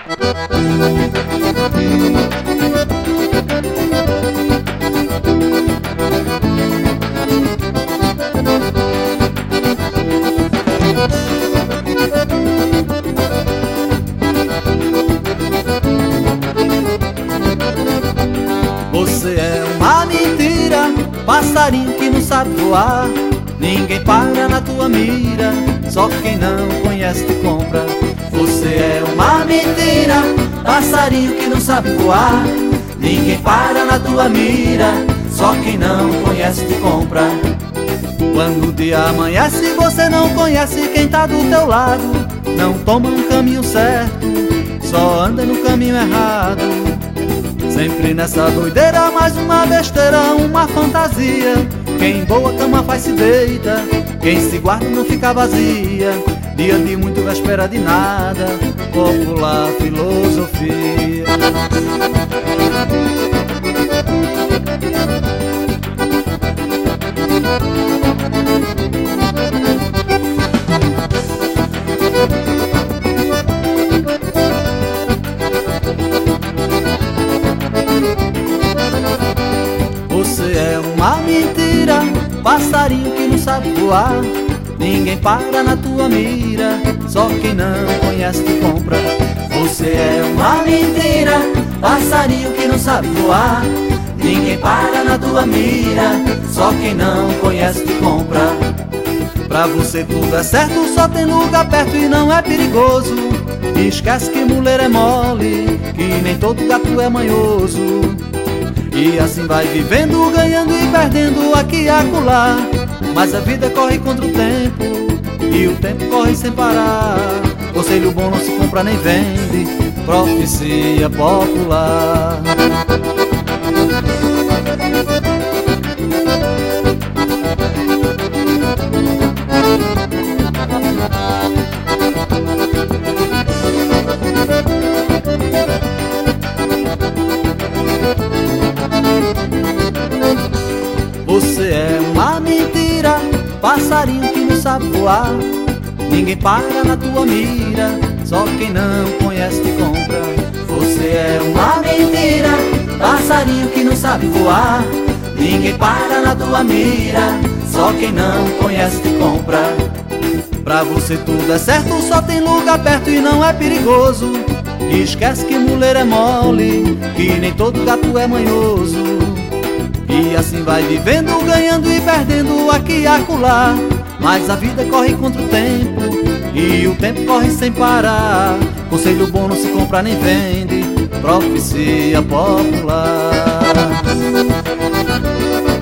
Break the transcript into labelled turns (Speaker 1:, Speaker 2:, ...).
Speaker 1: Você é uma mentira, passarinho que não sabe voar. Ninguém para na tua mira, só quem não conhece te compra. Você é uma mentira, passarinho que não sabe voar. Ninguém para na tua mira, só quem não conhece te compra. Quando o dia amanhece, você não conhece quem tá do teu lado. Não toma um caminho certo, só anda no caminho errado. Sempre nessa doideira, mais uma besteira, uma fantasia. Quem em boa cama faz se deita, quem se guarda não fica vazia. Dia de muito, véspera de nada, popular filosofia. Você é uma mentira, passarinho que não sabe voar. Ninguém para na tua mira, só quem não conhece te compra. Você é uma mentira, passarinho que não sabe voar. Ninguém para na tua mira, só quem não conhece te compra. Pra você tudo é certo, só tem lugar perto e não é perigoso. Esquece que mulher é mole, que nem todo gato é manhoso. E assim vai vivendo, ganhando e perdendo aqui e acolá. Mas a vida corre contra o tempo, e o tempo corre sem parar. Conselho bom não se compra nem vende, profecia popular. Você é uma mentira, passarinho que não sabe voar. Ninguém para na tua mira, só quem não conhece te compra. Você é uma mentira, passarinho que não sabe voar. Ninguém para na tua mira, só quem não conhece te compra. Pra você tudo é certo, só tem lugar perto e não é perigoso. Esquece que mulher é mole, que nem todo gato é manhoso. E assim vai vivendo, ganhando e perdendo aqui e acolá. Mas a vida corre contra o tempo, e o tempo corre sem parar. Conselho bom não se compra nem vende, profecia popular.